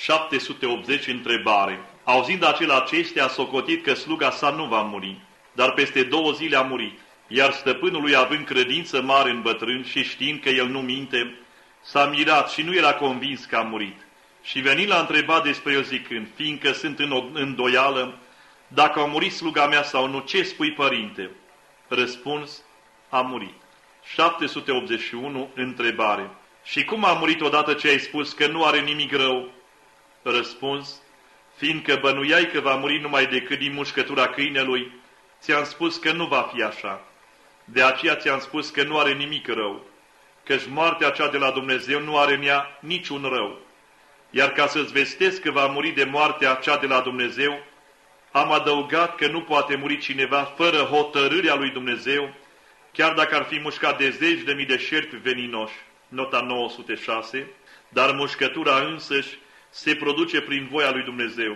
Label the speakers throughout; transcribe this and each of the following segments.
Speaker 1: 780 întrebare. Auzind acela acestea, a socotit că sluga sa nu va muri, dar peste 2 zile a murit. Iar stăpânul lui, având credință mare în bătrân și știind că el nu minte, s-a mirat și nu era convins că a murit. Și venind l-a întrebat despre el zicând, fiindcă sunt în îndoială, dacă a murit sluga mea sau nu, ce spui, părinte? Răspuns, a murit. 781 întrebare. Și cum a murit odată ce ai spus că nu are nimic rău? Răspuns, fiindcă bănuiai că va muri numai decât din mușcătura câinelui, ți-am spus că nu va fi așa. De aceea ți-am spus că nu are nimic rău, căci moartea cea de la Dumnezeu nu are în ea niciun rău. Iar ca să-ți vestesc că va muri de moartea cea de la Dumnezeu, am adăugat că nu poate muri cineva fără hotărârea lui Dumnezeu, chiar dacă ar fi mușcat de 10.000 de șerpi veninoși, nota 906, dar mușcătura însăși se produce prin voia lui Dumnezeu.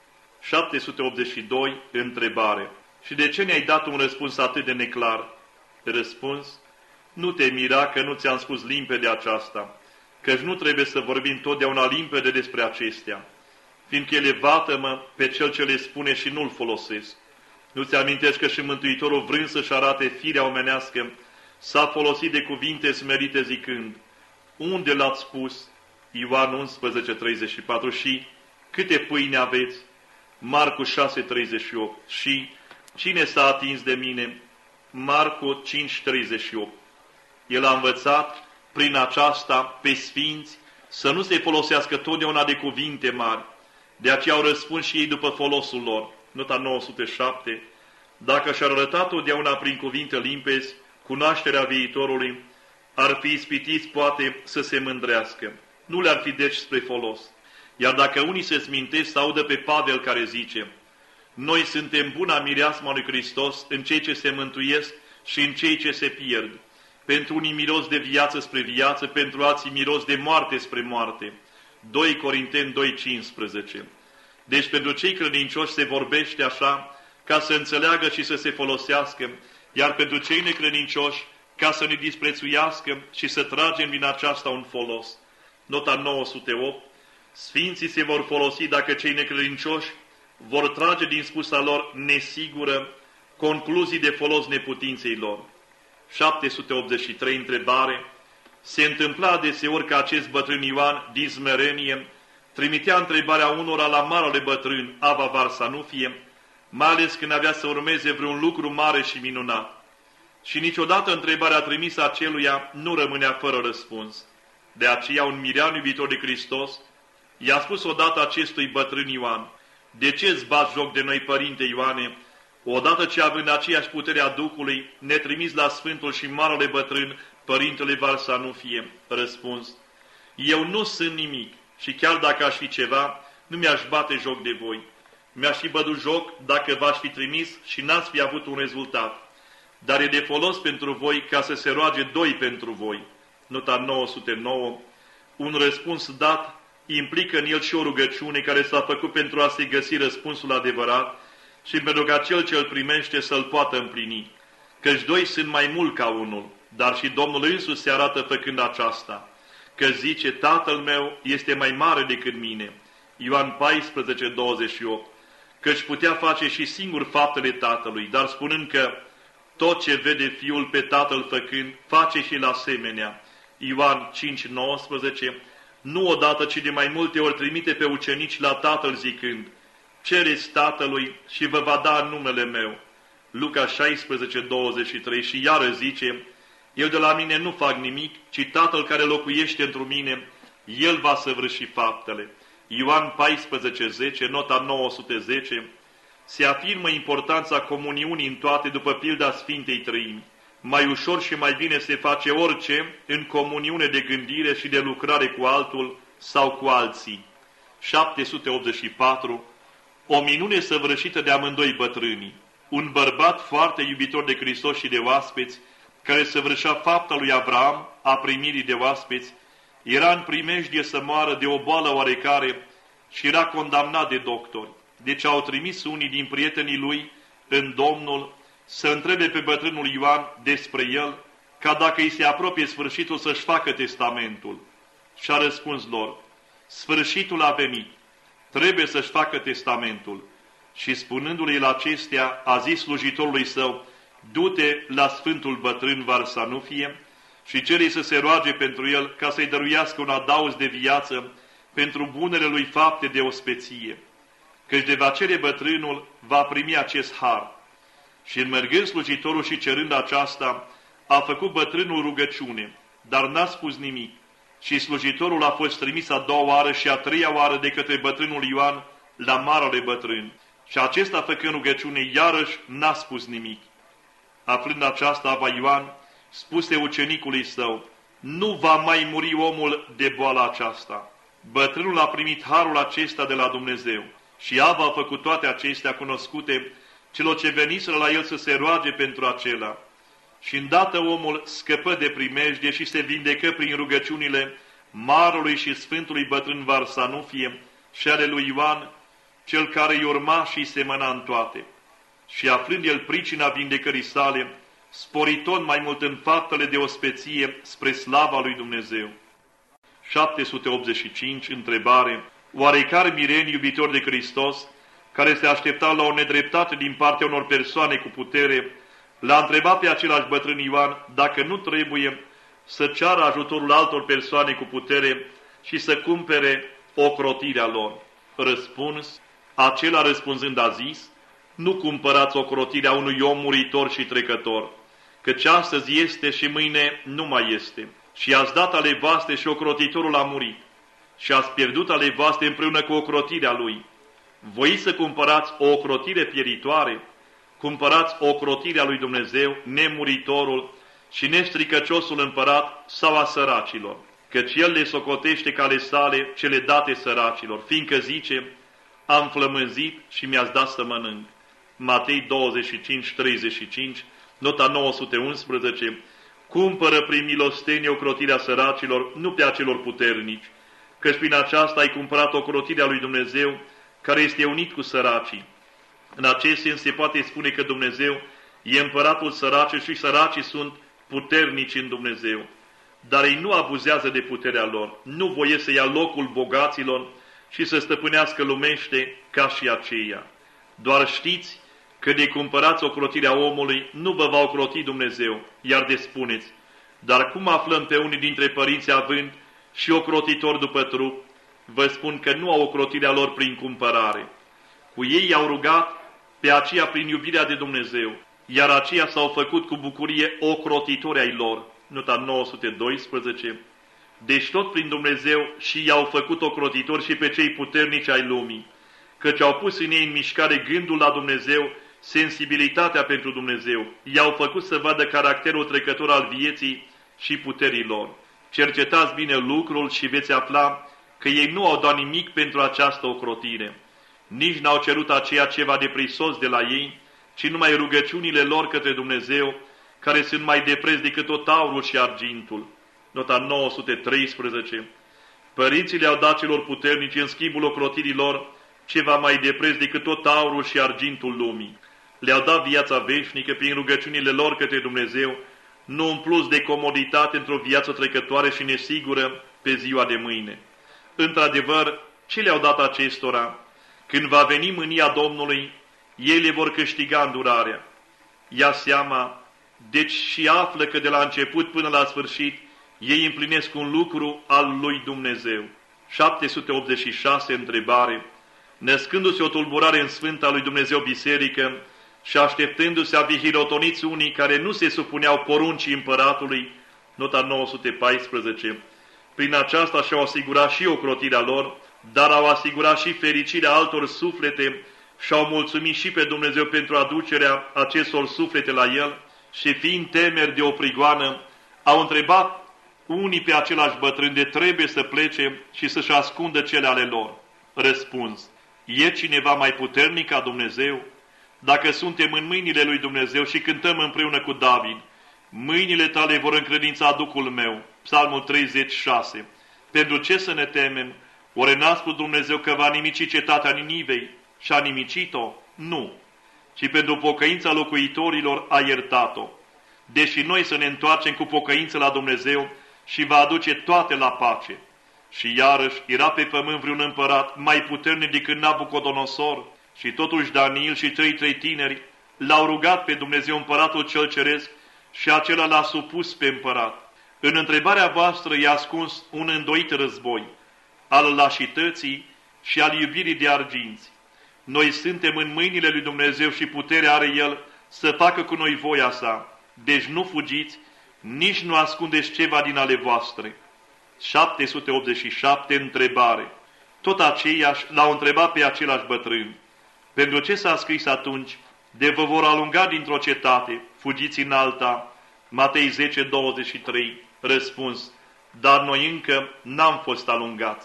Speaker 1: 782, întrebare. Și de ce ne-ai dat un răspuns atât de neclar? Răspuns, nu te mira că nu ți-am spus limpede aceasta, căci nu trebuie să vorbim totdeauna limpede despre acestea, fiindcă ele vată-mă pe cel ce le spune și nu-l folosesc. Nu-ți amintești că și Mântuitorul, vrând să-și arate firea omenească, s-a folosit de cuvinte smerite zicând, unde l-ați spus? Ioan 11:34 și câte pâine aveți? Marcu 6:38 și cine s-a atins de mine? Marcu 5:38. El a învățat prin aceasta pe sfinți să nu se folosească totdeauna de cuvinte mari. De aceea au răspuns și ei după folosul lor. Nota 907. Dacă și-ar arăta totdeauna prin cuvinte limpezi cunoașterea viitorului, ar fi ispitiți poate să se mândrească. Nu le-ar fi deci spre folos. Iar dacă unii se smintesc, să audă pe Pavel care zice, noi suntem buna mireasma lui Hristos în cei ce se mântuiesc și în cei ce se pierd. Pentru unii miros de viață spre viață, pentru alții miros de moarte spre moarte. 2 Corinteni 2:15. Deci pentru cei credincioși se vorbește așa, ca să înțeleagă și să se folosească, iar pentru cei necredincioși, ca să ne disprețuiască și să tragem din aceasta un folos. Nota 908. Sfinții se vor folosi dacă cei necredincioși vor trage din spusa lor nesigură concluzii de folos neputinței lor. 783 întrebare. Se întâmpla adeseori că acest bătrân Ioan, din smerenie, trimitea întrebarea unora la marele bătrân, Ava Varsanufie, mai ales când avea să urmeze vreun lucru mare și minunat. Și niciodată întrebarea trimisă aceluia nu rămânea fără răspuns. De aceea un mirean iubitor de Hristos i-a spus odată acestui bătrân Ioan, de ce îți bați joc de noi, părinte Ioane, odată ce având aceeași putere a Duhului, ne trimis la Sfântul și marele bătrân, părintele Varsanufie? Răspuns, eu nu sunt nimic și chiar dacă aș fi ceva, nu mi-aș bate joc de voi. Mi-aș fi bătut joc dacă v-aș fi trimis și n-ați fi avut un rezultat. Dar e de folos pentru voi ca să se roage 2 pentru voi. Nota 909. Un răspuns dat implică în el și o rugăciune care s-a făcut pentru a se găsi răspunsul adevărat și pentru ca cel ce îl primește să-l poată împlini. Căci 2 sunt mai mult ca unul, dar și Domnul însuși se arată făcând aceasta. Că zice, Tatăl meu este mai mare decât mine. Ioan 14:28. Căci putea face și singur faptele Tatălui, dar spunând că tot ce vede Fiul pe Tatăl făcând, face și la asemenea. Ioan 5:19. Nu odată, ci de mai multe ori trimite pe ucenici la Tatăl zicând, cereți Tatălui și vă va da în numele meu. Luca 16:23 și iară zice, eu de la mine nu fac nimic, ci Tatăl care locuiește întru mine, El va săvârși faptele. Ioan 14:10, nota 910, se afirmă importanța comuniunii în toate după pilda Sfintei Trăimi. Mai ușor și mai bine se face orice în comuniune de gândire și de lucrare cu altul sau cu alții. 784. O minune săvârșită de amândoi bătrânii. Un bărbat foarte iubitor de Hristos și de oaspeți, care săvârșea fapta lui Avram a primirii de oaspeți, era în primejdie să moară de o boală oarecare și era condamnat de doctori. Deci au trimis unii din prietenii lui în Domnul să întrebe pe bătrânul Ioan despre el, ca dacă îi se apropie sfârșitul să-și facă testamentul. Și a răspuns lor, sfârșitul a venit, trebuie să-și facă testamentul. Și spunându-le el acestea, a zis slujitorului său, du-te la Sfântul Bătrân Varsanufie și cere să se roage pentru el ca să-i dăruiască un adaos de viață pentru bunele lui fapte de ospeție. Căci de va cere bătrânul, va primi acest har. Și înmergând slujitorul și cerând aceasta, a făcut bătrânul rugăciune, dar n-a spus nimic. Și slujitorul a fost trimis a doua oară și a treia oară de către bătrânul Ioan la marele bătrân. Și acesta, făcând rugăciune, iarăși n-a spus nimic. Aflând aceasta, Ava Ioan spuse ucenicului său, nu va mai muri omul de boala aceasta. Bătrânul a primit harul acesta de la Dumnezeu. Și Ava a făcut toate acestea cunoscute celor ce veniseră la el să se roage pentru acela. Și îndată omul scăpă de primejdie și se vindecă prin rugăciunile marelui și sfântului bătrân Varsanufie și ale lui Ioan, cel care îi urma și îi semăna în toate. Și aflând el pricina vindecării sale, spori tot mai mult în faptele de ospeție spre slava lui Dumnezeu. 785, întrebare. Oarecare mireni iubitor de Hristos, care se aștepta la o nedreptate din partea unor persoane cu putere, l-a întrebat pe același bătrân Ioan dacă nu trebuie să ceară ajutorul altor persoane cu putere și să cumpere ocrotirea lor. Răspuns, acela răspunzând a zis, nu cumpărați ocrotirea unui om muritor și trecător, căci astăzi este și mâine nu mai este. Și ați dat ale voastre și ocrotitorul a murit, și ați pierdut ale voastre împreună cu ocrotirea lui. Voi să cumpărați o ocrotire pieritoare, cumpărați ocrotirea lui Dumnezeu, nemuritorul și nestricăciosul împărat sau a săracilor, căci el le socotește ca ale sale cele date săracilor, fiindcă zice, am flămânzit și mi-ați dat să mănânc. Matei 25:35, nota 911, cumpără prin milostenie ocrotirea săracilor, nu pe acelor puternici, căci prin aceasta ai cumpărat ocrotirea lui Dumnezeu, care este unit cu săracii. În acest sens se poate spune că Dumnezeu e împăratul săracilor și săracii sunt puternici în Dumnezeu. Dar ei nu abuzează de puterea lor, nu voiesc să ia locul bogaților și să stăpânească lumește ca și aceia. Doar știți că de cumpărați ocrotirea omului nu vă va ocroti Dumnezeu, iar de spuneți, dar cum aflăm pe unii dintre părinți având și ocrotitori după trup, vă spun că nu au ocrotirea lor prin cumpărare. Cu ei i-au rugat pe aceea prin iubirea de Dumnezeu, iar aceia s-au făcut cu bucurie ocrotitori ai lor. Nota 912. Deci tot prin Dumnezeu și i-au făcut ocrotitori și pe cei puternici ai lumii, căci au pus în ei în mișcare gândul la Dumnezeu, sensibilitatea pentru Dumnezeu. I-au făcut să vadă caracterul trecător al vieții și puterii lor. Cercetați bine lucrul și veți afla că ei nu au dat nimic pentru această ocrotire. Nici n-au cerut aceea ceva de prisos de la ei, ci numai rugăciunile lor către Dumnezeu, care sunt mai de preț decât tot aurul și argintul. Nota 913. Părinții le-au dat celor puternici în schimbul ocrotirilor ceva mai de preț decât tot aurul și argintul lumii. Le-au dat viața veșnică prin rugăciunile lor către Dumnezeu, nu în plus de comoditate într-o viață trecătoare și nesigură pe ziua de mâine. Într-adevăr, ce le-au dat acestora? Când va veni mânia Domnului, ei le vor câștiga îndurarea. Ia seama, deci și află că de la început până la sfârșit, ei împlinesc un lucru al lui Dumnezeu. 786, întrebare. Născându-se o tulburare în Sfânta lui Dumnezeu Biserică și așteptându-se a vihirotoniți unii care nu se supuneau poruncii împăratului, nota 914, prin aceasta și-au asigurat și ocrotirea lor, dar au asigurat și fericirea altor suflete și au mulțumit și pe Dumnezeu pentru aducerea acestor suflete la El și fiind temeri de o prigoană, au întrebat unii pe același bătrân de trebuie să plece și să-și ascundă cele ale lor. Răspuns. E cineva mai puternic ca Dumnezeu? Dacă suntem în mâinile lui Dumnezeu și cântăm împreună cu David, mâinile tale vor încredința Duhul meu. Psalmul 36. Pentru ce să ne temem? Oare n-a spus Dumnezeu că va nimici cetatea Ninivei și a nimicit-o? Nu. Ci pentru pocăința locuitorilor a iertat-o. Deși noi să ne întoarcem cu pocăință la Dumnezeu și va aduce toate la pace. Și iarăși era pe pământ vreun împărat mai puternic decât Nabucodonosor, și totuși Daniel și trei tineri l-au rugat pe Dumnezeu împăratul cel ceresc și acela l-a supus pe împărat. În întrebarea voastră e ascuns un îndoit război, al lașității și al iubirii de arginți. Noi suntem în mâinile lui Dumnezeu și puterea are El să facă cu noi voia sa. Deci nu fugiți, nici nu ascundeți ceva din ale voastre. 787, întrebare. Tot aceiași l-au întrebat pe același bătrân: pentru ce s-a scris atunci, de vă vor alunga dintr-o cetate, fugiți în alta? Matei 10, 23, răspuns: dar noi încă n-am fost alungați.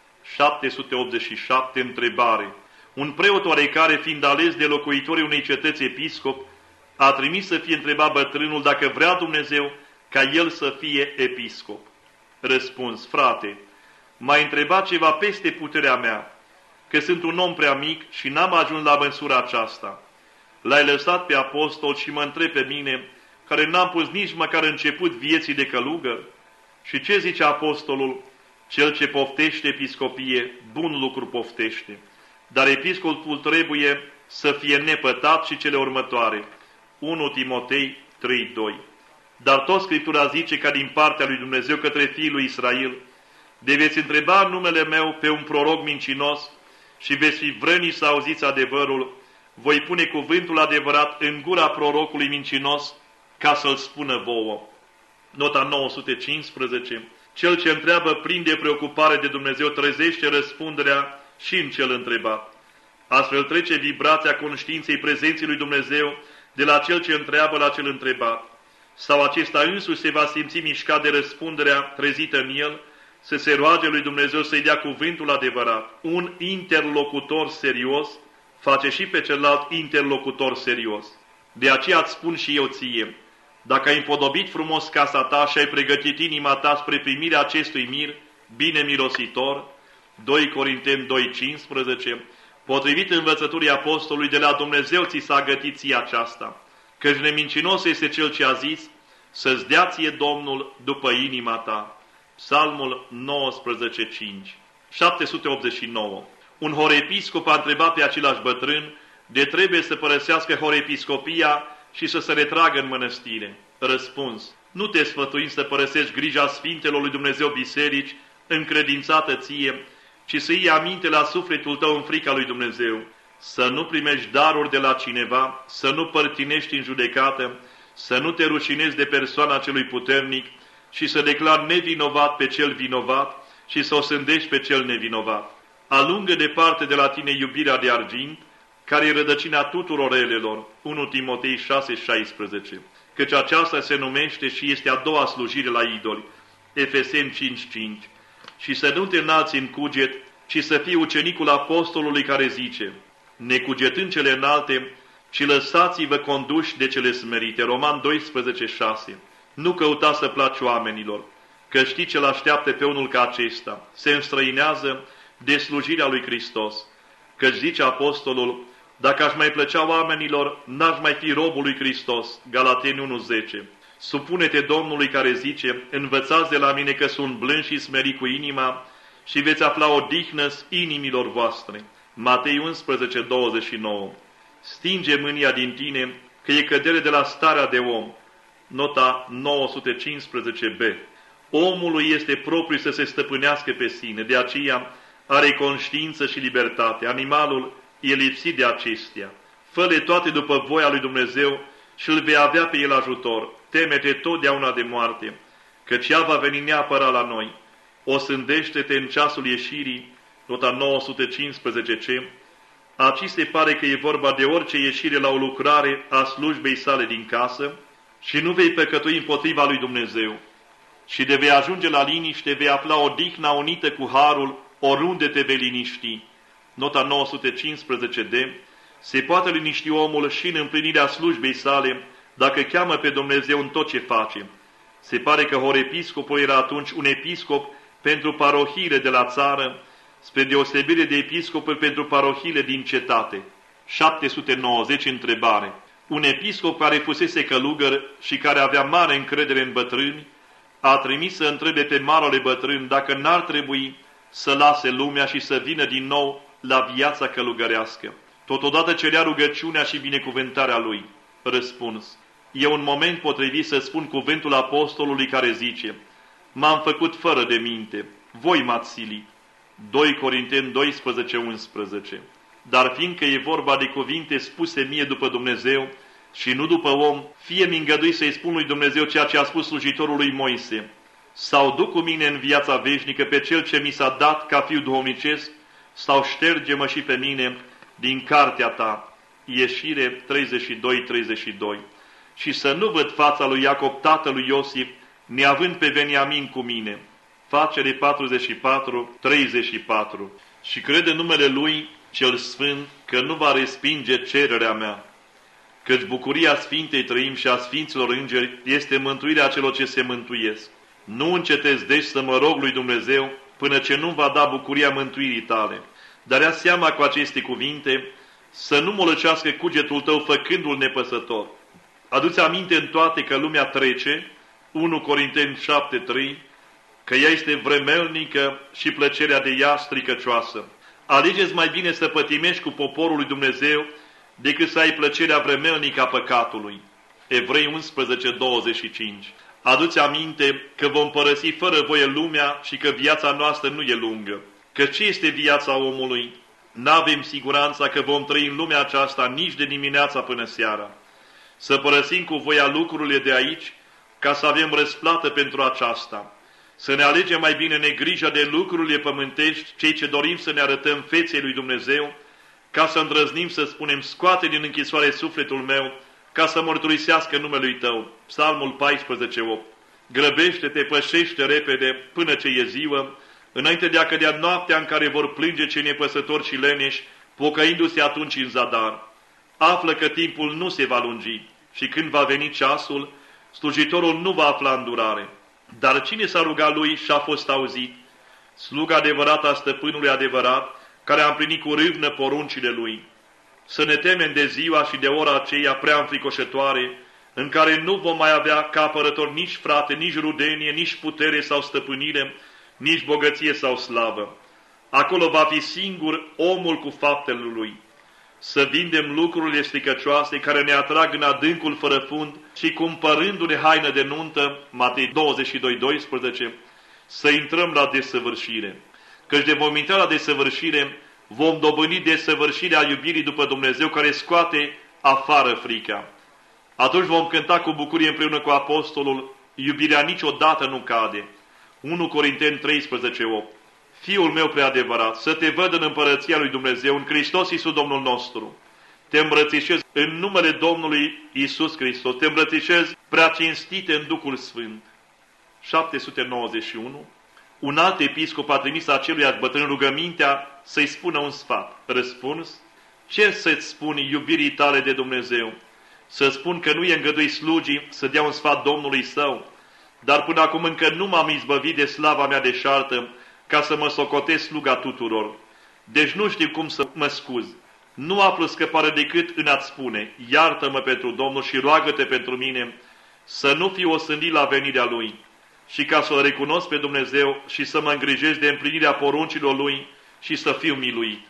Speaker 1: 787, întrebare. Un preot oarecare, fiind ales de locuitorii unei cetăți episcop, a trimis să fie întrebat bătrânul dacă vrea Dumnezeu ca el să fie episcop. Răspuns: frate, m-ai întrebat ceva peste puterea mea, că sunt un om prea mic și n-am ajuns la măsura aceasta. L-ai lăsat pe apostol și mă întreb pe mine, care n-am pus nici măcar început vieții de călugăr? Și ce zice apostolul? Cel ce poftește episcopie, bun lucru poftește. Dar episcopul trebuie să fie nepătat și cele următoare. 1 Timotei 3:2. Dar tot Scriptura zice ca din partea lui Dumnezeu către fiul lui Israel: de veți întreba în numele meu pe un proroc mincinos și veți fi vrăniți să auziți adevărul, voi pune cuvântul adevărat în gura prorocului mincinos ca să-l spună vouă. Nota 915. Cel ce întreabă plin de preocupare de Dumnezeu trezește răspunderea și în cel întrebat. Astfel trece vibrația conștiinței prezenței lui Dumnezeu de la cel ce întreabă la cel întrebat. Sau acesta însuși se va simți mișcat de răspunderea trezită în el, să se roage lui Dumnezeu să-i dea cuvântul adevărat. Un interlocutor serios face și pe celălalt interlocutor serios. De aceea îți spun și eu ție, dacă ai împodobit frumos casa ta și ai pregătit inima ta spre primirea acestui mir, bine mirositor, 2 Corinteni 2:15, potrivit învățăturii apostolului, de la Dumnezeu ți s-a gătit ție aceasta, căci nemincinos este cel ce a zis, să-ți dea ție Domnul după inima ta. Psalmul 19:5. 789. Un horepiscop a întrebat pe același bătrân de trebuie să părăsească horepiscopia și să se retragă în mănăstire. Răspuns: nu te sfătuim să părăsești grija Sfintelor lui Dumnezeu biserici încredințată ție, ci să iei aminte la sufletul tău în frica lui Dumnezeu, să nu primești daruri de la cineva, să nu părtinești în judecată, să nu te rușinezi de persoana celui puternic și să declari nevinovat pe cel vinovat și să o sândești pe cel nevinovat. Alungă departe de la tine iubirea de argint, care e rădăcina tuturor relelor, 1 Timotei 6:16, căci aceasta se numește și este a doua slujire la idoli, Efeseni 5:5, și să nu te înalți în cuget, ci să fii ucenicul apostolului care zice, necugetând cele înalte, ci lăsați-vă conduși de cele smerite, Roman 12:6, nu căuta să placi oamenilor, că știi ce l-așteaptă pe unul ca acesta, se înstrăinează de slujirea lui Hristos, căci zice apostolul, dacă aș mai plăcea oamenilor, n-aș mai fi robul lui Hristos, Galateni 1:10. Supune-te Domnului care zice, învățați de la mine că sunt blând și smerit cu inima și veți afla odihnă inimilor voastre. Matei 11:29. Stinge mânia din tine, că e cădere de la starea de om. Nota 915b. Omului este propriu să se stăpânească pe sine, de aceea are conștiință și libertate. Animalul e lipsit de acestea. Fă-le toate după voia lui Dumnezeu și îl vei avea pe el ajutor. Teme-te totdeauna de moarte, căci ea va veni neapărat la noi. Osândește-te în ceasul ieșirii, nota 915c. Aici se pare că e vorba de orice ieșire la o lucrare a slujbei sale din casă și nu vei păcătui împotriva lui Dumnezeu. Și de vei ajunge la liniște, vei afla odihna unită cu harul oriunde te vei liniști. Nota 915d. Se poate liniști omul și în împlinirea slujbei sale dacă cheamă pe Dumnezeu în tot ce face. Se pare că horepiscopul era atunci un episcop pentru parohiile de la țară, spre deosebire de episcopul pentru parohiile din cetate. 790, întrebare. Un episcop care fusese călugăr și care avea mare încredere în bătrâni, a trimis să întrebe pe marele bătrân dacă n-ar trebui să lase lumea și să vină din nou la viața călugărească. Totodată cerea rugăciunea și binecuvântarea lui. Răspuns: e un moment potrivit să spun cuvântul apostolului care zice: m-am făcut fără de minte, voi m-ați silit. 2 Corinteni 12:11. Dar fiindcă e vorba de cuvinte spuse mie după Dumnezeu și nu după om, fie-mi îngădui să-i spun lui Dumnezeu ceea ce a spus slujitorului Moise: sau duc cu mine în viața veșnică pe cel ce mi s-a dat ca fiu duhovnicesc, sau șterge-mă și pe mine din cartea ta. Ieșire 32:32. Și să nu văd fața lui Iacob, tatălui Iosif, neavând pe Veniamin cu mine. Facere 44:34. Și crede în numele lui cel sfânt că nu va respinge cererea mea. Căci bucuria Sfintei Trăim și a Sfinților Îngeri este mântuirea celor ce se mântuiesc. Nu încetez deci să mă rog lui Dumnezeu până ce nu va da bucuria mântuirii tale. Dar ia seama cu aceste cuvinte să nu molăcească cugetul tău făcându-l nepăsător. Adu-ți aminte în toate că lumea trece, 1 Corinteni 7:3, că ea este vremelnică și plăcerea de ea stricăcioasă. Alegeți mai bine să pătimești cu poporul lui Dumnezeu decât să ai plăcerea vremelnică a păcatului. Evrei 11:25. Adu-ți aminte că vom părăsi fără voie lumea și că viața noastră nu e lungă. Că ce este viața omului? N-avem siguranța că vom trăi în lumea aceasta nici de dimineața până seara. Să părăsim cu voia lucrurile de aici ca să avem răsplată pentru aceasta. Să ne alegem mai bine negrija de lucrurile pământești, cei ce dorim să ne arătăm feței lui Dumnezeu, ca să îndrăznim să spunem: scoate din închisoare sufletul meu, ca să mărturisească numele Tău. Psalmul 14:8. Grăbește-te, pășește repede până ce e ziua, înainte de a cădea noaptea în care vor plânge cei nepăsători și leneși, pocăindu-se atunci în zadar. Află că timpul nu se va lungi și când va veni ceasul, slujitorul nu va afla îndurare. Dar cine s-a rugat lui și a fost auzit? Sluga adevărată a stăpânului adevărat, care a împlinit cu râvnă poruncile lui. Să ne temem de ziua și de ora aceea prea înfricoșătoare, în care nu vom mai avea ca apărător nici frate, nici rudenie, nici putere sau stăpânire, nici bogăție sau slavă. Acolo va fi singur omul cu faptele lui. Să vindem lucrurile stricăcioase care ne atrag în adâncul fără fund și cumpărându-ne haină de nuntă, Matei 22:12, să intrăm la desăvârșire. Căci de vom intra la desăvârșire, vom dobândi desăvârșirea iubirii după Dumnezeu care scoate afară frica. Atunci vom cânta cu bucurie împreună cu apostolul: iubirea niciodată nu cade. 1 Corinteni 13:8. Fiul meu prea adevărat, să te văd în împărăția lui Dumnezeu, în Hristos Iisus Domnul nostru. Te îmbrățișez în numele Domnului Iisus Hristos, te îmbrățișez prea cinstite în Duhul Sfânt. 791. Un alt episcop a trimis aceluiași bătrân rugămintea să-i spună un sfat. Răspuns: ce să-ți spun iubirii tale de Dumnezeu? Să spun că nu e îngădui slugii să dea un sfat Domnului său, dar până acum încă nu m-am izbăvit de slava mea deșartă, ca să mă socotesc sluga tuturor. Deci nu știu cum să mă scuz. Nu aflu scăpare decât în a-ți spune: iartă-mă pentru Domnul și roagă-te pentru mine, să nu fiu osândit la venirea Lui, și ca să-L recunosc pe Dumnezeu și să mă îngrijesc de împlinirea poruncilor Lui și să fiu miluit.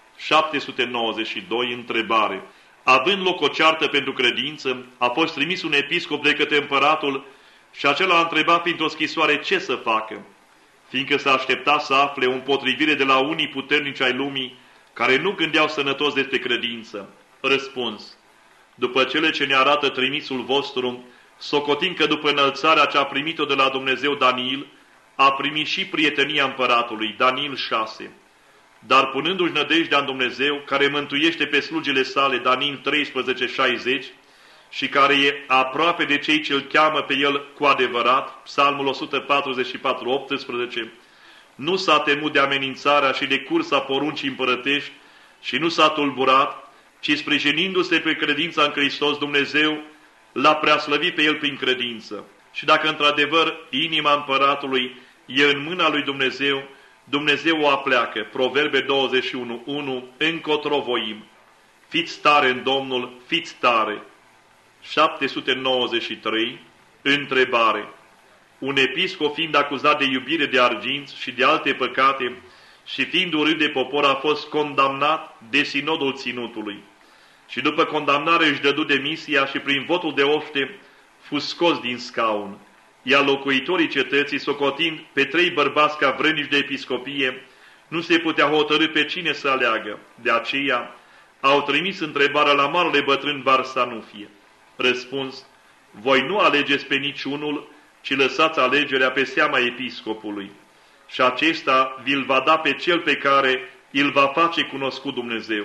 Speaker 1: 792. Întrebare. Având loc o ceartă pentru credință, a fost trimis un episcop de către împăratul și acela a întrebat printr-o scrisoare ce să facă, fiindcă s-a așteptat să afle o împotrivire de la unii puternici ai lumii care nu gândeau sănătos despre credință. Răspuns. După cele ce ne arată trimisul vostru, socotim că după înălțarea ce a primit-o de la Dumnezeu Daniel, a primit și prietenia împăratului. Daniel 6. Dar punându-și nădejdea în Dumnezeu, care mântuiește pe slugile sale, Daniel 13:60, și care e aproape de cei ce îl cheamă pe el cu adevărat, Psalmul 144:18, nu s-a temut de amenințarea și de cursa poruncii împărătești și nu s-a tulburat, ci sprijinindu-se pe credința în Hristos, Dumnezeu l-a preaslăvit pe el prin credință. Și dacă într-adevăr inima împăratului e în mâna lui Dumnezeu, Dumnezeu o apleacă. Proverbe 21:1, încotro voim. Fiți tare în Domnul, fiți tare. 793. Întrebare. un episcop fiind acuzat de iubire de arginți și de alte păcate și fiind urât de popor, a fost condamnat de sinodul ținutului. Și după condamnare își dădu demisia și prin votul de oște fu scos din scaun, iar locuitorii cetății, socotind pe 3 bărbați ca vrănici de episcopie, nu se putea hotărî pe cine să aleagă. De aceea au trimis întrebarea la marele bătrân Varsanufie. Răspuns: voi nu alegeți pe niciunul, ci lăsați alegerea pe seama episcopului. Și acesta vi-l va da pe cel pe care îl va face cunoscut Dumnezeu.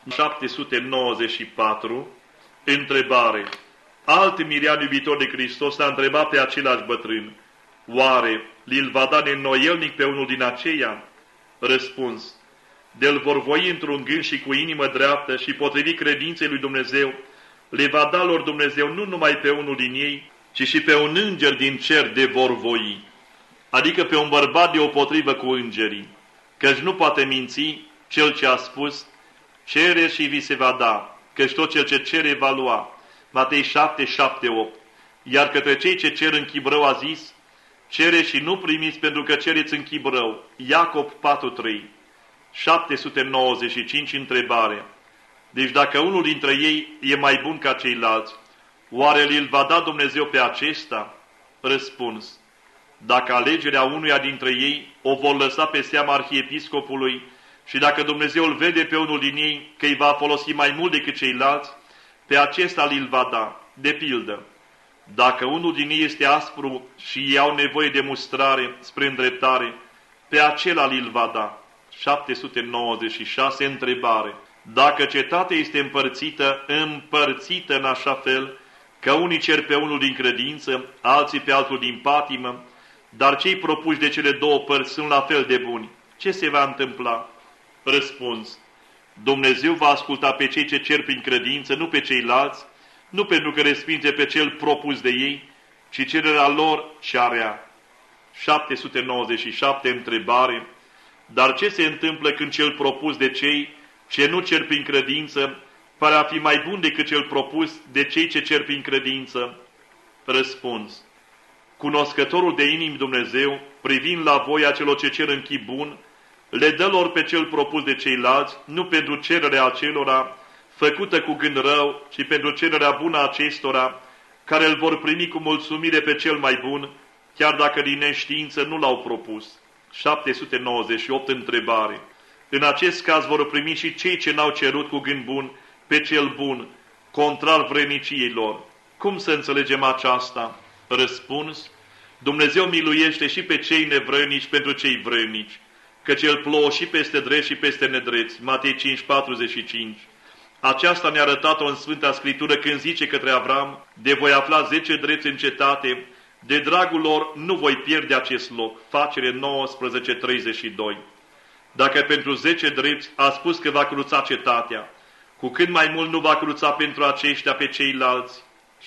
Speaker 1: 794. Întrebare. Alt mirian iubitor de Hristos a întrebat pe același bătrân: oare li-l va da neînnoielnic pe unul din aceia? Răspuns: de-l vor voi într-un gând și cu inimă dreaptă și potrivit credinței lui Dumnezeu, le va da lor Dumnezeu nu numai pe unul din ei, ci și pe un înger din cer de vor voi, adică pe un bărbat deopotrivă cu îngerii, căci nu poate minți cel ce a spus: cere și vi se va da, căci tot cel ce cere va lua. Matei 7, 7, 8. Iar către cei ce cer în chip rău a zis: cere și nu primiți pentru că cereți în chip rău. Iacob 4, 3. 795. Întrebare. Deci dacă unul dintre ei e mai bun ca ceilalți, oare îl va da Dumnezeu pe acesta? Răspuns: dacă alegerea unuia dintre ei o vor lăsa pe seama arhiepiscopului și dacă Dumnezeu îl vede pe unul din ei că îi va folosi mai mult decât ceilalți, pe acesta îl va da. De pildă, dacă unul din ei este aspru și ei au nevoie de mustrare spre îndreptare, pe acela îl va da. 796. Întrebare. Dacă cetatea este împărțită în așa fel că unii cer pe unul din credință, alții pe altul din patimă, dar cei propuși de cele două părți sunt la fel de buni, ce se va întâmpla? Răspuns: Dumnezeu va asculta pe cei ce cer prin credință, nu pe ceilalți, nu pentru că respinge pe cel propus de ei, ci cererea lor și-a rea. 797. Întrebare. Dar ce se întâmplă când cel propus de cei ce nu cer prin credință pare a fi mai bun decât cel propus de cei ce cer prin credință? Răspuns: cunoscătorul de inimi Dumnezeu, privind la voia celor ce cer în chip bun, le dă lor pe cel propus de ceilalți, nu pentru cererea acelora făcută cu gând rău, ci pentru cererea bună a acestora, care îl vor primi cu mulțumire pe cel mai bun, chiar dacă din neștiință nu l-au propus. 798. Întrebare. În acest caz vor primi și cei ce n-au cerut cu gând bun pe cel bun, contrar vredniciei lor. Cum să înțelegem aceasta? Răspuns: Dumnezeu miluiește și pe cei nevrănici pentru cei vrănici, căci El plouă și peste drept și peste nedreți. Matei 5, 45. Aceasta ne-a arătat-o în Sfânta Scriptură când zice către Avram: de voi afla 10 drepți în cetate, de dragul lor nu voi pierde acest loc. Facere 19, 32. Dacă pentru 10 drepți a spus că va cruța cetatea, cu cât mai mult nu va cruța pentru aceștia pe ceilalți.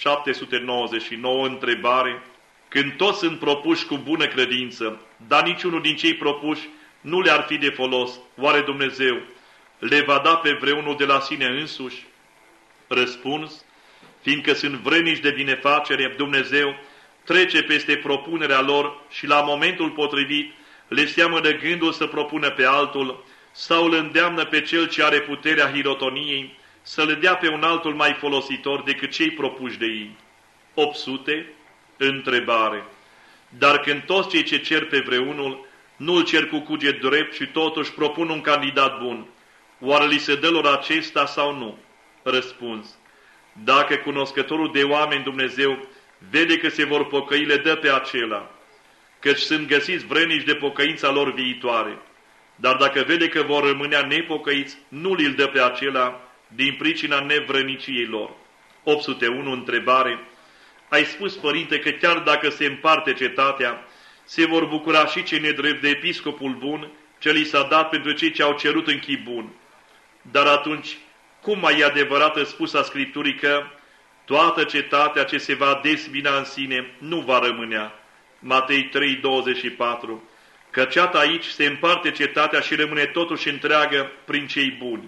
Speaker 1: 799. Întrebare. Când toți sunt propuși cu bună credință, dar niciunul din cei propuși nu le-ar fi de folos, oare Dumnezeu le va da pe vreunul de la sine însuși? Răspuns: fiindcă sunt vrednici de binefacere, Dumnezeu trece peste propunerea lor și la momentul potrivit le seamănă gândul să propună pe altul sau îl îndeamnă pe cel ce are puterea hirotoniei să le dea pe un altul mai folositor decât cei propuși de ei. 800. Întrebare. Dar când toți cei ce cer pe vreunul nu îl cer cu cuget drept și totuși propun un candidat bun, oare li se dă lor acesta sau nu? Răspuns: dacă cunoscătorul de oameni Dumnezeu vede că se vor pocăi, le dă pe acela, căci sunt găsiți vrednici de pocăința lor viitoare. Dar dacă vede că vor rămânea nepocăiți, nu li-l dă pe acela din pricina nevrăniciei lor. 801. Întrebare. Ai spus, Părinte, că chiar dacă se împarte cetatea, se vor bucura și cei nedrept de episcopul bun ce li s-a dat pentru cei ce au cerut în chip bun. Dar atunci, cum mai e adevărată spusa Scripturii că toată cetatea ce se va dezbina în sine nu va rămânea? Matei 3, 24. Căci aici se împarte cetatea și rămâne totuși întreagă prin cei buni.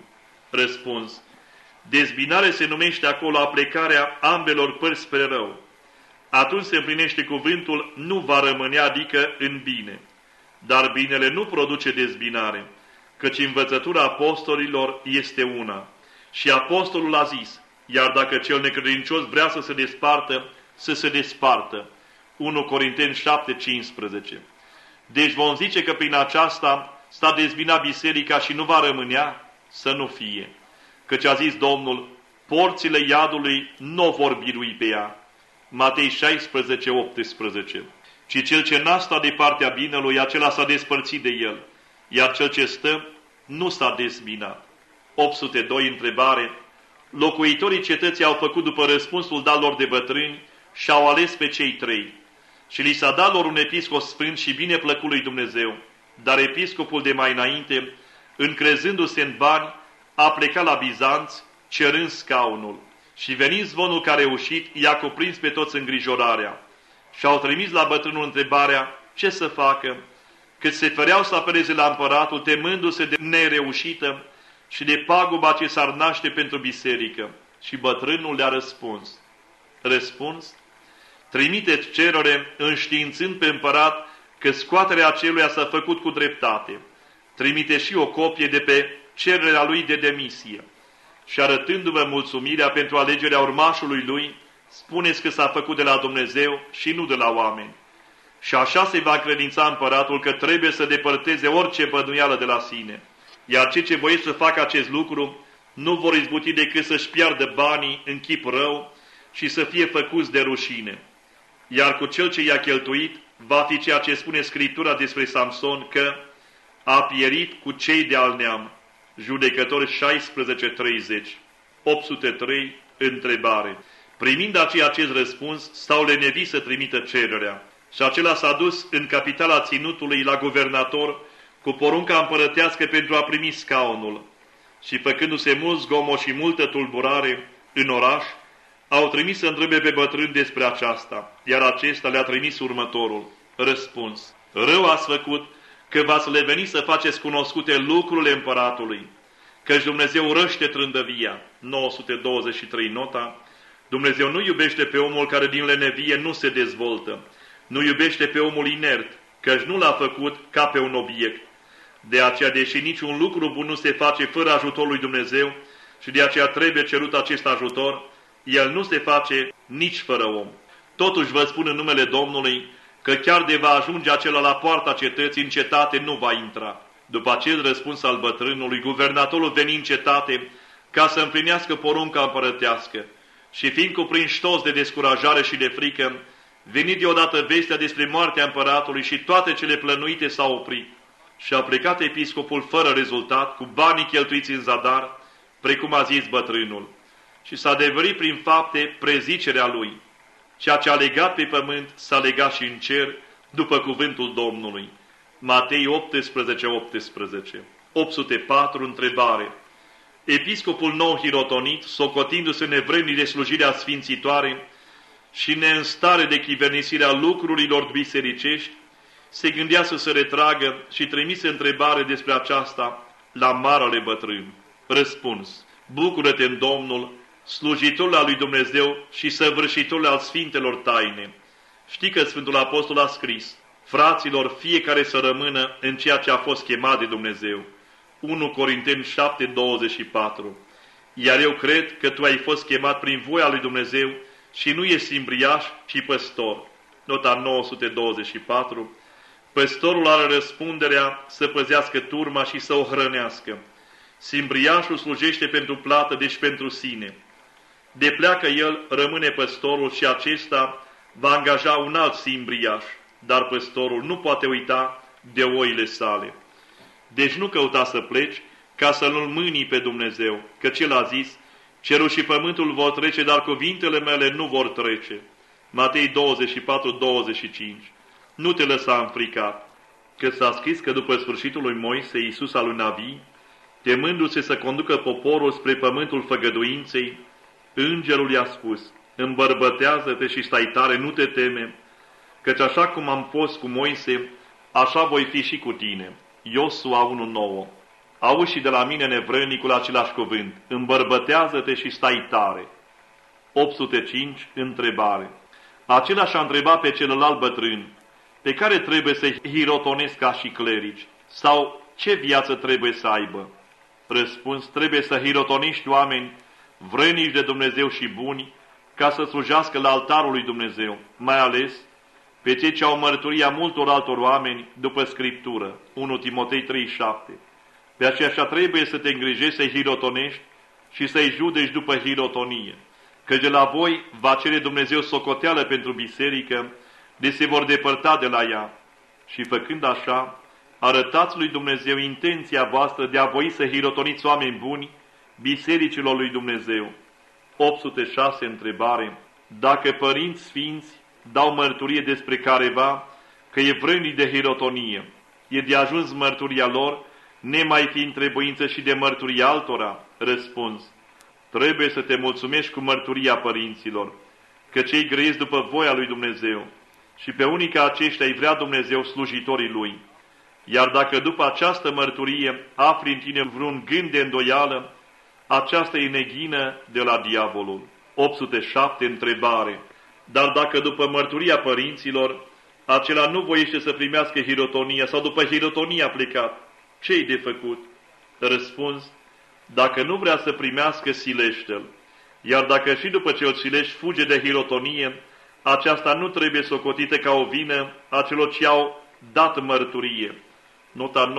Speaker 1: Răspuns. Dezbinare se numește acolo aplecarea ambelor părți spre rău. atunci se împlinește cuvântul, nu va rămâne, adică în bine. Dar binele nu produce dezbinare, căci învățătura apostolilor este una. Și apostolul a zis, iar dacă cel necredincios vrea să se despartă, să se despartă. 1 Corinteni 7:15. Deci vom zice că prin aceasta s-a dezbinat biserica și nu va rămânea, să nu fie. Căci a zis Domnul, porțile iadului nu vor birui pe ea. Matei 16:18. Ci cel ce n-a stat de partea binelui, acela s-a despărțit de el, iar cel ce stă nu s-a dezbinat. 802 întrebare. Locuitorii cetății au făcut după răspunsul dat lor de bătrâni și au ales pe cei 3. Și li s-a dat lor un episcop sfânt și bine plăcut lui Dumnezeu. Dar episcopul de mai înainte, încrezându-se în bani, a plecat la Bizanț, cerând scaunul. Și venind zvonul că a reușit, i-a cuprins pe toți îngrijorarea. Și au trimis la bătrânul întrebarea ce să facă, cât se fereau să apeleze la împăratul, temându-se de nereușită și de paguba ce s-ar naște pentru biserică. Și bătrânul le-a răspuns. Răspuns? Trimiteți cerere înștiințând pe împărat că scoaterea aceluia s-a făcut cu dreptate. Trimite și o copie de pe cererea lui de demisie. Și arătându-vă mulțumirea pentru alegerea urmașului lui, spuneți că s-a făcut de la Dumnezeu și nu de la oameni. Și așa se va credința împăratul că trebuie să depărteze orice bănuială de la sine. Iar cei ce voiesc să facă acest lucru nu vor izbuti decât să-și piardă banii în chip rău și să fie făcuți de rușine. Iar cu cel ce i-a cheltuit va fi ceea ce spune Scriptura despre Samson, că a pierit cu cei de al neam. Judecători 16:30. 803 întrebare. Primind aceea acest răspuns, s-au lenevit să trimită cererea. Și acela s-a dus în capitala ținutului la guvernator cu porunca împărătească pentru a primi scaunul. Și făcându-se mult zgomot și multă tulburare în oraș, au trimis să întrebe pe bătrân despre aceasta, iar acesta le-a trimis următorul. Răspuns. Rău ați făcut că v-ați levenit să faceți cunoscute lucrurile împăratului, căci Dumnezeu urăște trândăvia. 923 nota. Dumnezeu nu iubește pe omul care din lenevie nu se dezvoltă. Nu iubește pe omul inert, căci nu l-a făcut ca pe un obiect. De aceea, deși niciun lucru bun nu se face fără ajutorul lui Dumnezeu și de aceea trebuie cerut acest ajutor, el nu se face nici fără om. Totuși vă spun în numele Domnului că chiar de va ajunge acela la poarta cetății, în cetate nu va intra. După acel răspuns al bătrânului, guvernatorul veni în cetate ca să împlinească porunca împărătească. Și fiind cuprins toți de descurajare și de frică, veni deodată vestea despre moartea împăratului și toate cele plănuite s-au oprit. Și a plecat episcopul fără rezultat, cu banii cheltuiți în zadar, precum a zis bătrânul. Și s-a adeverit prin fapte prezicerea lui. Ceea ce a legat pe pământ s-a legat și în cer, după cuvântul Domnului. Matei 18:18. 804 întrebare. Episcopul nou hirotonit, socotindu-se nevrednic de slujirea sfințitoare și neînstare de chivernisirea lucrurilor bisericești, se gândea să se retragă și trimise întrebare despre aceasta la marele bătrân. Răspuns. Bucură-te în Domnul, slujitorul al lui Dumnezeu și săvârșitorul al sfintelor taine. Știi că Sfântul Apostol a scris, fraților, fiecare să rămână în ceea ce a fost chemat de Dumnezeu. 1 Corinteni 7:24. Iar eu cred că tu ai fost chemat prin voia lui Dumnezeu și nu ești simbriaș, ci păstor. Nota 924. Păstorul are răspunderea să păzească turma și să o hrănească. Simbriașul slujește pentru plată, deci pentru sine. De pleacă el, rămâne păstorul și acesta va angaja un alt simbriaș, dar păstorul nu poate uita de oile sale. Deci nu căuta să pleci ca să-L mânii pe Dumnezeu, căci El a zis, cerul și pământul vor trece, dar cuvintele mele nu vor trece. Matei 24:25. Nu te lăsa înfricat, că s-a scris că după sfârșitul lui Moise, Iisus al lui Navi, temându-se să conducă poporul spre pământul făgăduinței, îngerul i-a spus, îmbărbătează-te și stai tare, nu te teme, căci așa cum am fost cu Moise, așa voi fi și cu tine. Iosua 1:9. Auzi și de la mine, nevrănicul, același cuvânt, îmbărbătează-te și stai tare. 805 întrebare. Acela și-a întrebat pe celălalt bătrân, pe care trebuie să-i hirotonesc ca și clerici, sau ce viață trebuie să aibă? Răspuns, trebuie să hirotonești oameni vrănici de Dumnezeu și buni, ca să slujească la altarul lui Dumnezeu, mai ales pe cei ce au mărturia multor altor oameni după Scriptură, 1 Timotei 3,7. Pe aceea trebuie să te îngrijești să-i hirotonești și să-i judeci după hirotonie, că de la voi va cere Dumnezeu socoteală pentru biserică, de se vor depărta de la ea. Și făcând așa, arătați lui Dumnezeu intenția voastră de a voi să hirotoniți oameni buni bisericilor lui Dumnezeu. 806 întrebare. Dacă părinți sfinți dau mărturie despre careva că e vrănic de hirotonie, e de ajuns mărturia lor, nemai fi întrebuință și de mărturia altora? Răspuns. Trebuie să te mulțumești cu mărturia părinților, că cei grăiesc după voia lui Dumnezeu și pe unii ca aceștia îi vrea Dumnezeu slujitorii lui. Iar dacă după această mărturie afli în tine vreun gând de îndoială, aceasta e neghină de la diavolul. 807 întrebare. Dar dacă după mărturia părinților, acela nu voiește să primească hirotonia sau după hirotonia a plecat, ce-i de făcut? Răspuns. Dacă nu vrea să primească, silește-l. Iar dacă și după ce îl silești fuge de hirotonie, aceasta nu trebuie socotită ca o vină a celor ce au dat mărturie. Nota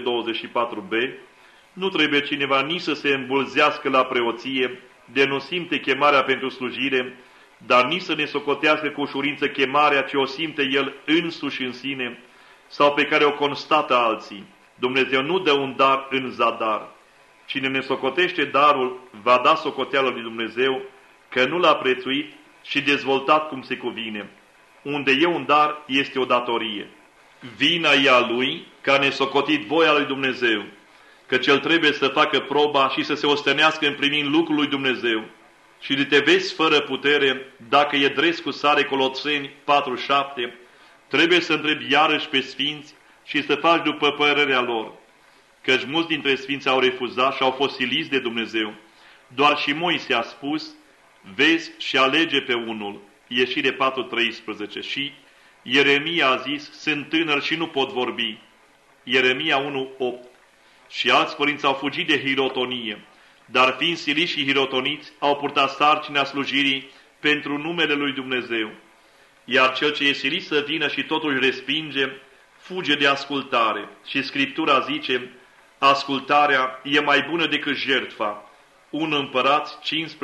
Speaker 1: 924b. Nu trebuie cineva nici să se îmbulzească la preoție, de nu simte chemarea pentru slujire, dar nici să ne socotească cu ușurință chemarea ce o simte el însuși în sine, sau pe care o constată alții. Dumnezeu nu dă un dar în zadar. Cine ne socotește darul, va da socoteală lui Dumnezeu, că nu l-a prețuit și dezvoltat cum se cuvine. Unde e un dar, este o datorie. Vina e a lui, că a nesocotit voia lui Dumnezeu, că cel trebuie să facă proba și să se ostenească în primind lucrul lui Dumnezeu. Și de te vezi fără putere, dacă e drept cu sare Coloseni 4,7, trebuie să întrebi iarăși pe sfinți și să faci după părerea lor. Căci mulți dintre sfinți au refuzat și au fost siliți de Dumnezeu. Doar și Moise a spus, vezi și alege pe unul. Ieșire 4,13. Și Ieremia a zis, sunt tânăr și nu pot vorbi. Ieremia 1,8. Și alți părinți au fugit de hirotonie, dar fiind siliți și hirotoniți, au purtat sarcina slujirii pentru numele lui Dumnezeu. Iar cel ce e silit să vină și totuși respinge, fuge de ascultare. Și Scriptura zice, ascultarea e mai bună decât jertfa. 1 Împărați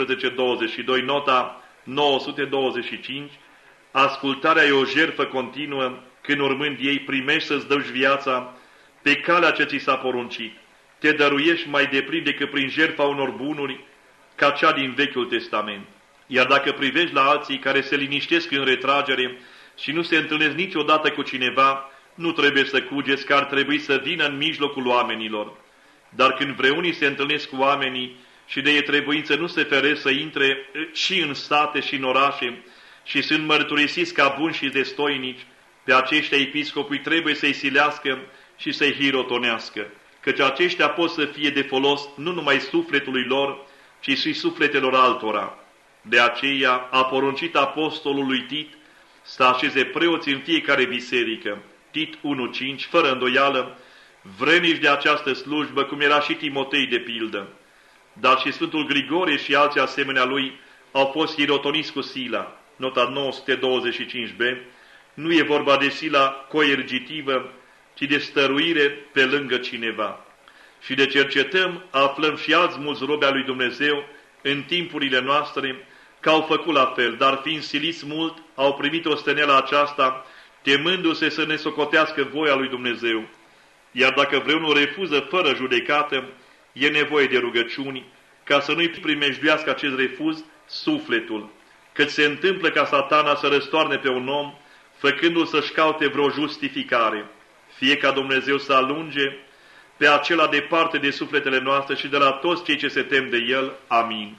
Speaker 1: 15:22, nota 925, ascultarea e o jertfă continuă, când urmând ei primești să-ți dăuși viața pe calea ce ți s-a poruncit. Te dăruiești mai deplin decât prin jertfa unor bunuri, ca cea din Vechiul Testament. Iar dacă privești la alții care se liniștesc în retragere și nu se întâlnesc niciodată cu cineva, nu trebuie să cugeți că ar trebui să vină în mijlocul oamenilor. Dar când vreunii se întâlnesc cu oamenii și de e trebuință nu se feresc să intre și în sate și în orașe și sunt mărturisiți ca buni și destoinici, pe aceștia episcopii trebuie să-i silească și să-i hirotonească, căci aceștia pot să fie de folos nu numai sufletului lor, ci și sufletelor altora. De aceea a poruncit apostolului Tit să așeze preoți în fiecare biserică, Tit 1,5, fără îndoială, vrenici de această slujbă, cum era și Timotei de pildă. Dar și Sfântul Grigorie și alții asemenea lui au fost hirotoniți cu sila, nota 925b, nu e vorba de sila coercitivă, ci de stăruire pe lângă cineva. Și de cercetăm, aflăm și alți mulți robi al lui Dumnezeu în timpurile noastre, că au făcut la fel, dar fiind siliți mult, au primit osteneala aceasta, temându-se să ne socotească voia lui Dumnezeu. Iar dacă vreunul refuză fără judecată, e nevoie de rugăciuni, ca să nu-i primejduiască acest refuz sufletul. Căci se întâmplă ca Satana să răstoarne pe un om, făcându-l să-și caute vreo justificare. Fie ca Dumnezeu să alunge pe acela departe de sufletele noastre și de la toți cei ce se tem de El. Amin.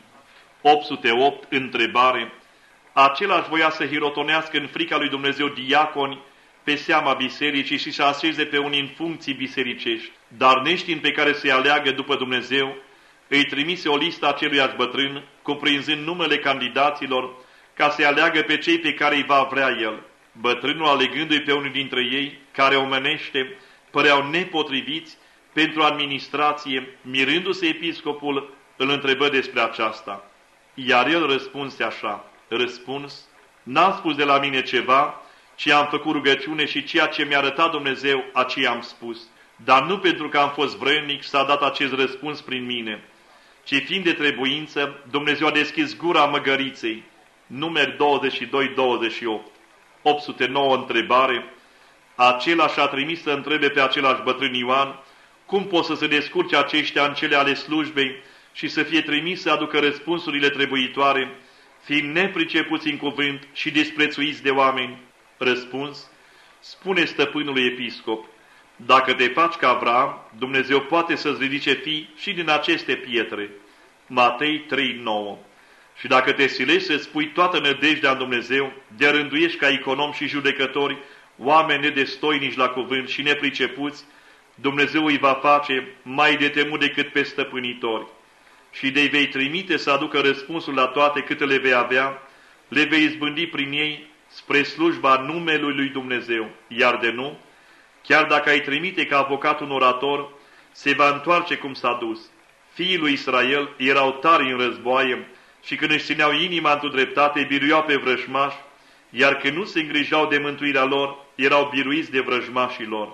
Speaker 1: 808. Întrebare. Același voia să hirotonească în frica lui Dumnezeu diaconi pe seama bisericii și să așeze pe unii în funcții bisericești, dar neștiind pe care să-i aleagă după Dumnezeu, îi trimise o listă aceluiași bătrân, cuprinzând numele candidaților ca să aleagă pe cei pe care îi va vrea el. Bătrânul, alegându-i pe unul dintre ei, care omenește, păreau nepotriviți pentru administrație, mirându-se episcopul, îl întrebă despre aceasta. Iar el răspunse așa, răspuns, n-am spus de la mine ceva, ci am făcut rugăciune și ceea ce mi-a arătat Dumnezeu, aceea am spus. Dar nu pentru că am fost vrednic s-a dat acest răspuns prin mine, ci fiind de trebuință, Dumnezeu a deschis gura măgăriței. Numeri 22-28. 809 întrebare. Același a trimis să întrebe pe același bătrân Ioan cum pot să se descurce aceștia în cele ale slujbei și să fie trimis să aducă răspunsurile trebuitoare, fiind nepricepuți în cuvânt și disprețuiți de oameni. Răspuns: spune stăpânului episcop, dacă te faci ca Avram, Dumnezeu poate să-ți ridice fii și din aceste pietre. Matei 3:9. Și dacă te silești să-ți pui toată nădejdea în Dumnezeu, de rânduiești ca economi și judecători, oameni nedestoinici la cuvânt și nepricepuți, Dumnezeu îi va face mai de temut decât pe stăpânitori. Și de-i vei trimite să aducă răspunsul la toate câte le vei avea, le vei izbândi prin ei spre slujba numelui lui Dumnezeu. Iar de nu, chiar dacă ai trimite ca avocat un orator, se va întoarce cum s-a dus. Fiii lui Israel erau tari în războaie și când își țineau inima într-o dreptate, biruiau pe vrăjmași, iar când nu se îngrijau de mântuirea lor, erau biruiți de vrăjmașii lor.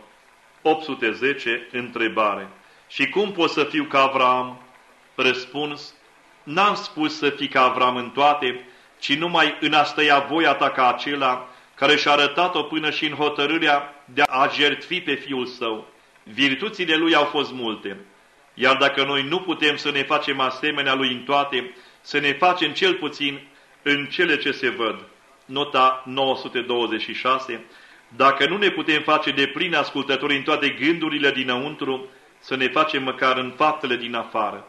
Speaker 1: 810. Întrebare. Și cum pot să fiu ca Avram? Răspuns: n-am spus să fii ca Avram în toate, ci numai în a stăia voia ta ca acela care și-a arătat-o până și în hotărârea de a jertfi pe fiul său. Virtuțile lui au fost multe, iar dacă noi nu putem să ne facem asemenea lui în toate, să ne facem cel puțin în cele ce se văd. Nota 926. Dacă nu ne putem face de plin ascultători în toate gândurile dinăuntru, să ne facem măcar în faptele din afară.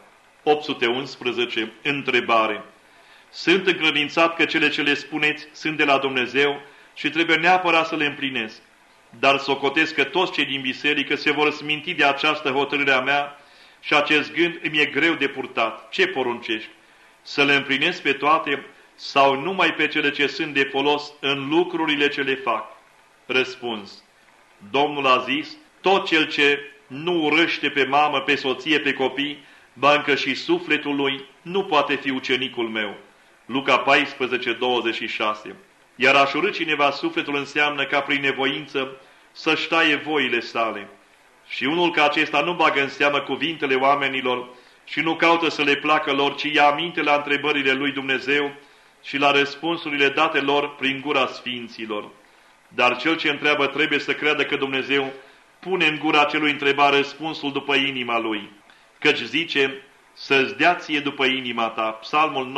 Speaker 1: 811. Întrebare. Sunt încredințat că cele ce le spuneți sunt de la Dumnezeu și trebuie neapărat să le împlinesc. Dar socotesc că toți cei din biserică se vor sminti de această hotărâre a mea și acest gând îmi e greu de purtat. Ce poruncești? Să le împlinesc pe toate sau numai pe cele ce sunt de folos în lucrurile ce le fac? Răspuns. Domnul a zis, tot cel ce nu urăște pe mamă, pe soție, pe copii, ba încă și sufletul lui, nu poate fi ucenicul meu. Luca 14:26. Iar a-și urâ cineva sufletul înseamnă ca prin nevoință să-și taie voile sale. Și unul ca acesta nu bagă în seamă cuvintele oamenilor și nu caută să le placă lor, ci ia aminte la întrebările lui Dumnezeu și la răspunsurile date lor prin gura sfinților. Dar cel ce întreabă trebuie să creadă că Dumnezeu pune în gura celui întrebat răspunsul după inima lui. Căci zice, să-ți dea ție după inima ta. Psalmul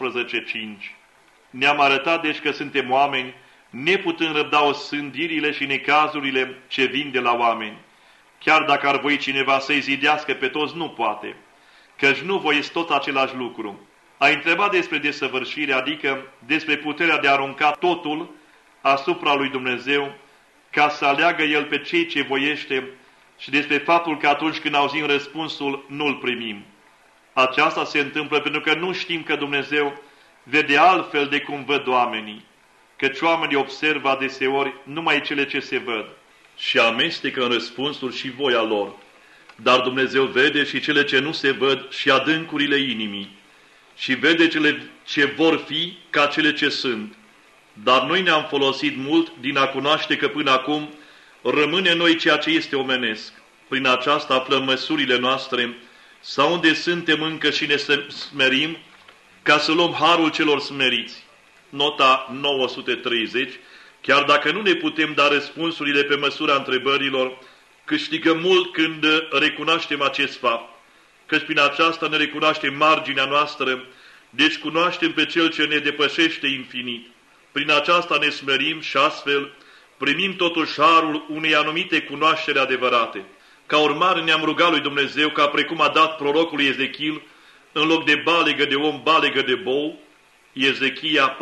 Speaker 1: 19:5. Ne-am arătat deci că suntem oameni, neputând răbda osândirile și necazurile ce vin de la oameni. Chiar dacă ar voi cineva să-i zidească pe toți, nu poate, căci nu voiesc tot același lucru. A întrebat despre desăvârșire, adică despre puterea de a arunca totul asupra lui Dumnezeu, ca să aleagă El pe cei ce voiește, și despre faptul că atunci când auzim răspunsul, nu-l primim. Aceasta se întâmplă pentru că nu știm că Dumnezeu vede altfel de cum văd oamenii, căci oamenii observă adeseori numai cele ce se văd și amestecă în răspunsuri și voia lor. Dar Dumnezeu vede și cele ce nu se văd și adâncurile inimii și vede cele ce vor fi ca cele ce sunt. Dar noi ne-am folosit mult din a cunoaște că până acum rămâne noi ceea ce este omenesc. Prin aceasta aflăm măsurile noastre sau unde suntem încă și ne smerim ca să luăm harul celor smeriți. Nota 930. Chiar dacă nu ne putem da răspunsurile pe măsura întrebărilor, câștigăm mult când recunoaștem acest fapt, căci prin aceasta ne recunoaștem marginea noastră, deci cunoaștem pe Cel ce ne depășește infinit. Prin aceasta ne smerim și astfel primim totuși harul unei anumite cunoaștere adevărate. Ca urmare ne-am rugat lui Dumnezeu ca precum a dat prorocului Ezechiel, în loc de balegă de om, balegă de bou, Ezechia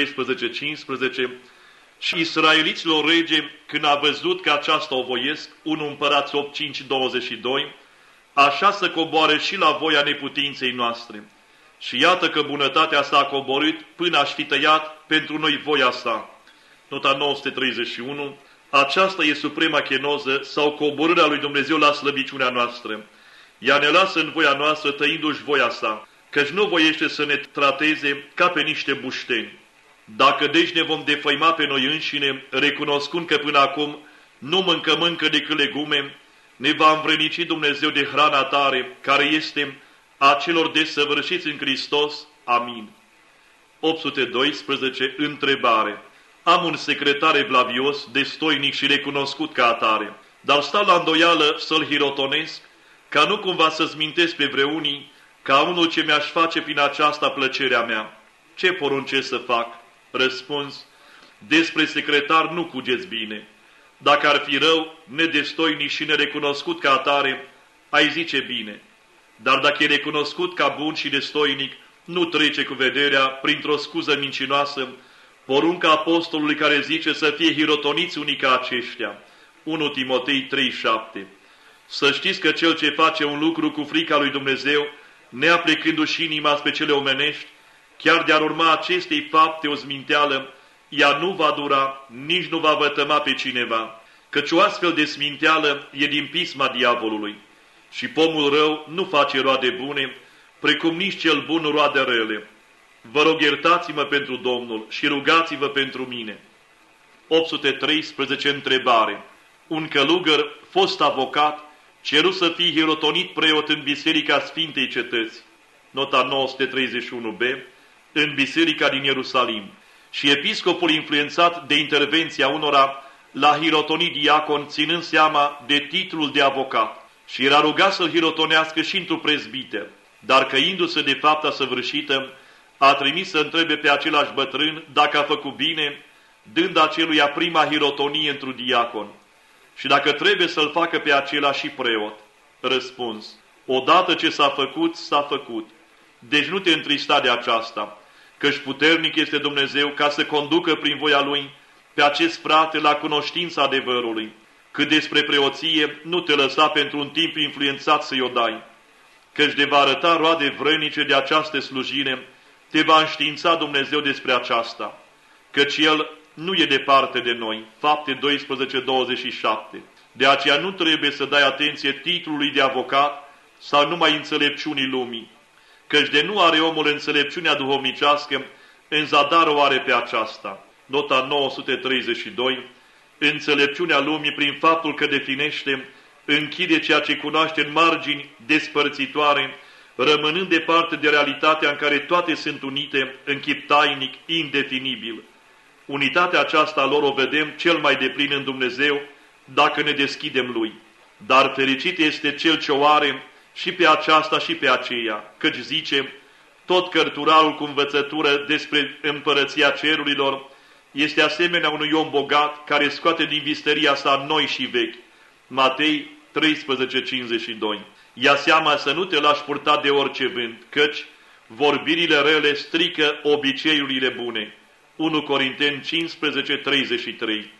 Speaker 1: 4:12-15, și israeliților rege, când a văzut că aceasta o voiesc, 1 Împărați 8:5-22, așa să coboare și la voia neputinței noastre. Și iată că bunătatea s-a coborât până aș fi tăiat pentru noi voia sa. Nota 931. Aceasta e suprema chenoză sau coborârea lui Dumnezeu la slăbiciunea noastră. Ea ne lasă în voia noastră tăindu-și voia sa, căci nu voiește să ne trateze ca pe niște bușteni. Dacă deci ne vom defăima pe noi înșine, recunoscând că până acum nu mâncăm încă decât legume, ne va învrănici Dumnezeu de hrana tare, care este a celor desăvârșiți în Hristos. Amin. 812. Întrebare. Am un secretar evlavios, destoinic și recunoscut ca atare, dar stau la îndoială să-l hirotonesc, ca nu cumva să-ți mintesc pe vreunii, ca unul ce mi-aș face prin aceasta plăcerea mea. Ce poruncesc să fac? Răspuns. Despre secretar nu cugeți bine. Dacă ar fi rău, nedestoinic și nerecunoscut ca atare, ai zice bine. Dar dacă e recunoscut ca bun și destoinic, nu trece cu vederea, printr-o scuză mincinoasă, porunca apostolului care zice să fie hirotoniți unii ca aceștia. 1 Timotei 3,7. Să știți că cel ce face un lucru cu frica lui Dumnezeu, neaplecându-și inima spre cele omenești, chiar de-ar urma acestei fapte o zminteală, ea nu va dura, nici nu va vătăma pe cineva, căci o astfel de sminteală e din pisma diavolului. Și pomul rău nu face roade bune, precum nici cel bun roade rele. Vă rog, iertați-mă pentru Domnul și rugați-vă pentru mine. 813. Întrebare. Un călugăr, fost avocat, ceru să fie hirotonit preot în Biserica Sfintei Cetăți, nota 931b, în Biserica din Ierusalim, și episcopul, influențat de intervenția unora, l-a hirotonit diacon, ținând seama de titlul de avocat, și era rugat să-l hirotonească și într-un prezbiter, dar căindu-se de fapta săvârșită, a trimis să întrebe pe același bătrân dacă a făcut bine, dând aceluia prima hirotonie într-un diacon, și dacă trebuie să-l facă pe acela și preot. Răspuns. Odată ce s-a făcut, s-a făcut. Deci nu te întrista de aceasta, căci puternic este Dumnezeu ca să conducă prin voia Lui pe acest frate la cunoștința adevărului. Cât despre preoție, nu te lăsa pentru un timp influențat să-i o dai, căci de va arăta roade vrănice de această slujire, te va înștiința Dumnezeu despre aceasta, căci El nu e departe de noi. Fapte 12:27. De aceea nu trebuie să dai atenție titlului de avocat sau numai înțelepciunii lumii, căci de nu are omul înțelepciunea duhovnicească, în zadar o are pe aceasta. Nota 932. Înțelepciunea lumii, prin faptul că definește, închide ceea ce cunoaște în margini despărțitoare, rămânând departe de realitatea în care toate sunt unite în chip tainic, indefinibil. Unitatea aceasta lor o vedem cel mai deplin în Dumnezeu dacă ne deschidem Lui. Dar fericit este cel ce o are și pe aceasta și pe aceea, căci zice, tot cărturarul cu învățătură despre împărăția cerurilor este asemenea unui om bogat care scoate din visteria sa noi și vechi. Matei 13:52. Ia seama să nu te lași purta de orice vânt, căci vorbirile rele strică obiceiurile bune. 1 Corinteni 15:33.